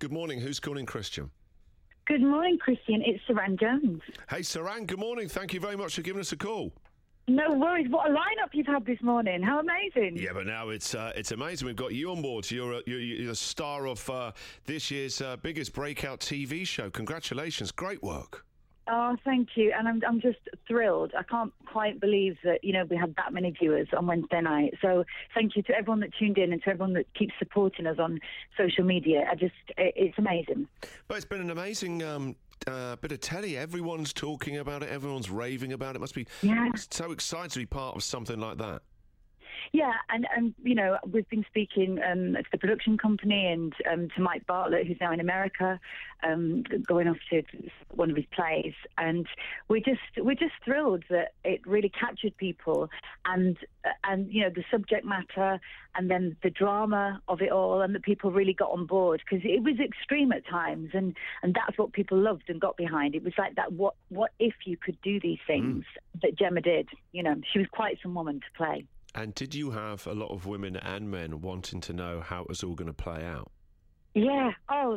Good morning. Who's calling Christian? Good morning, Christian. It's Saran Jones. Hey, Saran, good morning. Thank you very much for giving us a call. No worries. What a lineup you've had this morning. How amazing. Yeah, but now it's amazing. We've got you on board. So you're the star of this year's biggest breakout TV show. Congratulations. Great work. Oh, thank you. And I'm just thrilled. I can't quite believe that, we had that many viewers on Wednesday night. So thank you to everyone that tuned in and to everyone that keeps supporting us on social media. It's amazing. But it's been an amazing bit of telly. Everyone's talking about it. Everyone's raving about it. It must be so exciting to be part of something like that. Yeah, and we've been speaking to the production company and to Mike Bartlett, who's now in America, going off to one of his plays, and we're just thrilled that it really captured people, and the subject matter, and then the drama of it all, and that people really got on board because it was extreme at times, and that's what people loved and got behind. It was like that. What if you could do these things that Gemma did? She was quite some woman to play. And did you have a lot of women and men wanting to know how it was all going to play out? Yeah. Oh,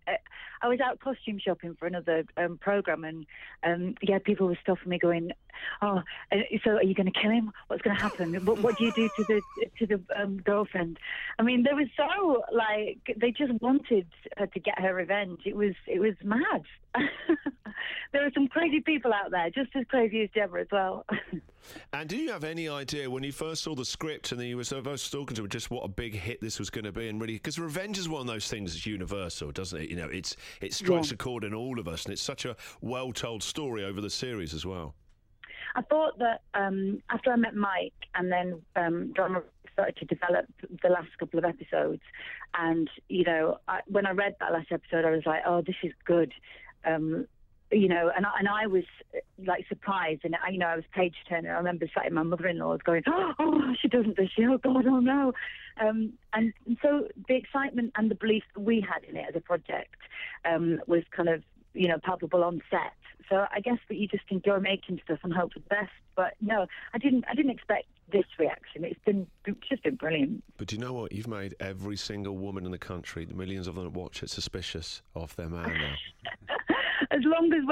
I was out costume shopping for another program, and people were stopping me, going, "Oh, so are you going to kill him? What's going to happen? What do you do to the girlfriend?" I mean, they were so they just wanted to get her revenge. It was mad. There are some crazy people out there, just as crazy as Gemma as well. And did you have any idea when you first saw the script and then you were so talking to her just what a big hit this was going to be? And really, because revenge is one of those things that's universal, doesn't it? It strikes a chord in all of us, and it's such a well-told story over the series as well. I thought that after I met Mike and then drama started to develop the last couple of episodes, and when I read that last episode, I was like, "Oh, this is good." And I was surprised, and I was page turner. I remember sat in my mother-in-law's going, "Oh, she doesn't, does she? Oh God, oh no!" And so the excitement and the belief that we had in it as a project was kind of palpable on set. So I guess that you just enjoy making stuff and hope for the best. But no, I didn't expect this reaction. It's just been brilliant. But do you know what? You've made every single woman in the country, the millions of them that watch it, suspicious of their man now. As long as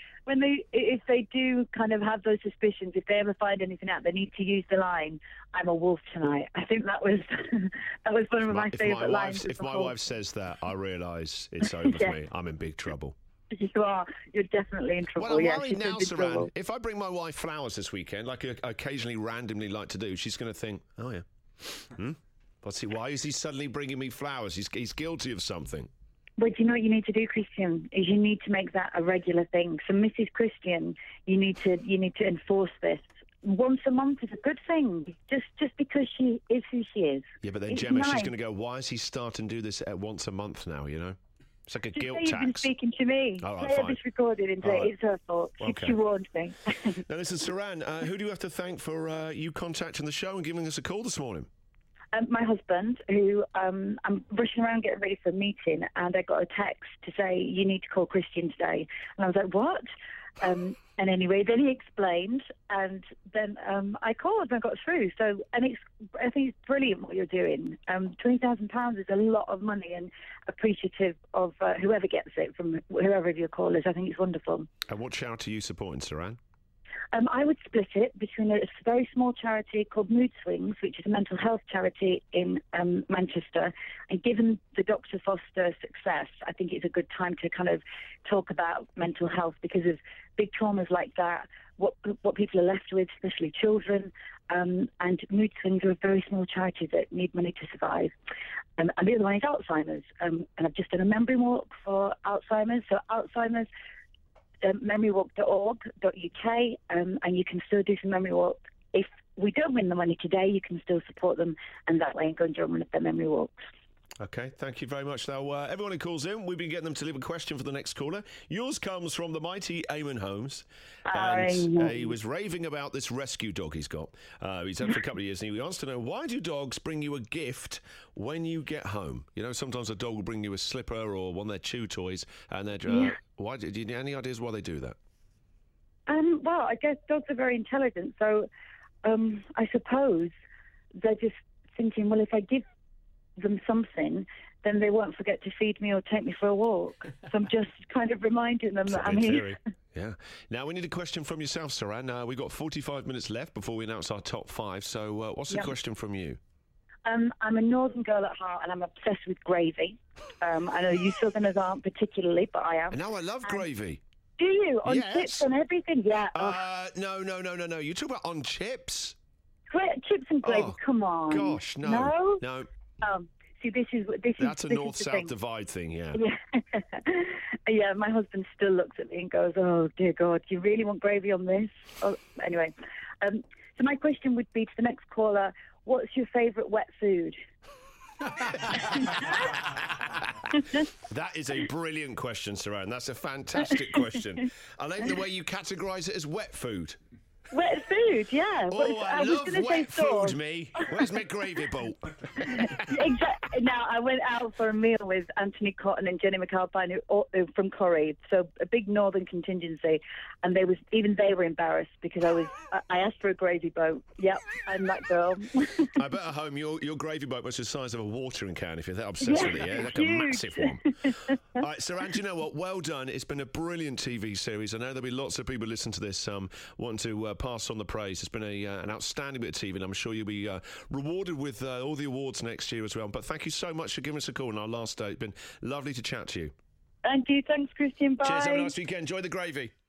if they do kind of have those suspicions, if they ever find anything out, they need to use the line, "I'm a wolf tonight." I think that was one of my favourite lines. If my wife says that, I realise it's over for me. I'm in big trouble. You are. You're definitely in trouble. Well, I'm worried now, Saran. If I bring my wife flowers this weekend, like I occasionally randomly like to do, she's going to think, "Oh yeah, why is he suddenly bringing me flowers? He's guilty of something." But you know what you need to do, Christian, is you need to make that a regular thing. So, Mrs. Christian, you need to enforce this. Once a month is a good thing, just because she is who she is. Yeah, but then Gemma, she's going to go, "Why is he starting to do this at once a month now?" It's like a guilt tax. You've been speaking to me. All right, play fine. This recorded and say it's her fault. Okay. She warned me. Now, listen, Saran, who do you have to thank for you contacting the show and giving us a call this morning? My husband, who I'm rushing around getting ready for a meeting, and I got a text to say, "You need to call Christian today." And I was like, "What?" And anyway, then he explained, and then I called and I got through. So, I think it's brilliant what you're doing. £20,000 is a lot of money, and appreciative of whoever gets it from whoever of your callers. I think it's wonderful. And what charity are you supporting, Saran? I would split it between a very small charity called Mood Swings, which is a mental health charity in Manchester. And given the Dr. Foster success, I think it's a good time to kind of talk about mental health because of big traumas like that, what people are left with, especially children. And Mood Swings are a very small charity that need money to survive. And the other one is Alzheimer's. And I've just done a memory walk for Alzheimer's. So Alzheimer's, memorywalk.org.uk, and you can still do some memory walk. If we don't win the money today, you can still support them, and that way go and join one of their memory walks. Okay, thank you very much. Now, everyone who calls in, we've been getting them to leave a question for the next caller. Yours comes from the mighty Eamon Holmes. And he was raving about this rescue dog he's got. He's had it for a couple of years, and he wants to know, why do dogs bring you a gift when you get home? Sometimes a dog will bring you a slipper or one of their chew toys, and they're... Why? Do you have any ideas why they do that? Well, I guess dogs are very intelligent, so I suppose they're just thinking, well, if I give them something, then they won't forget to feed me or take me for a walk. So I'm just kind of reminding them that I'm here. Yeah. Now, we need a question from yourself, Saran. We've got 45 minutes left before we announce our top 5. So what's the question from you? I'm a northern girl at heart, and I'm obsessed with gravy. I know you southerners aren't particularly, but I am. No, I love gravy. Do you? On chips and everything? Yeah. No. You talk about on chips? Chips and gravy, come on. Gosh, no. No? See, this is That's a north-south divide thing, yeah. Yeah, my husband still looks at me and goes, "Oh, dear God, do you really want gravy on this?" Oh, anyway, so my question would be to the next caller, what's your favourite wet food? That is a brilliant question, Saran. That's a fantastic question. I like the way you categorise it as wet food. Wet food, yeah. Oh, I love wet food, me. Where's my gravy boat? Exactly. Now, I went out for a meal with Anthony Cotton and Jenny McAlpine from Corrie, so a big northern contingency, and even they were embarrassed because I asked for a gravy boat. Yep, I'm that girl. I bet at home your gravy boat was the size of a watering can if you're that obsessed with it, yeah? Like a massive one. All right, Saran, do you know what? Well done. It's been a brilliant TV series. I know there'll be lots of people listening to this wanting to pass on the praise. It's been an outstanding bit of TV, and I'm sure you'll be rewarded with all the awards next year as well. But thank you so much for giving us a call on our last day. It's been lovely to chat to you. Thank you. Thanks, Christian. Bye. Cheers. Have a nice weekend. Enjoy the gravy.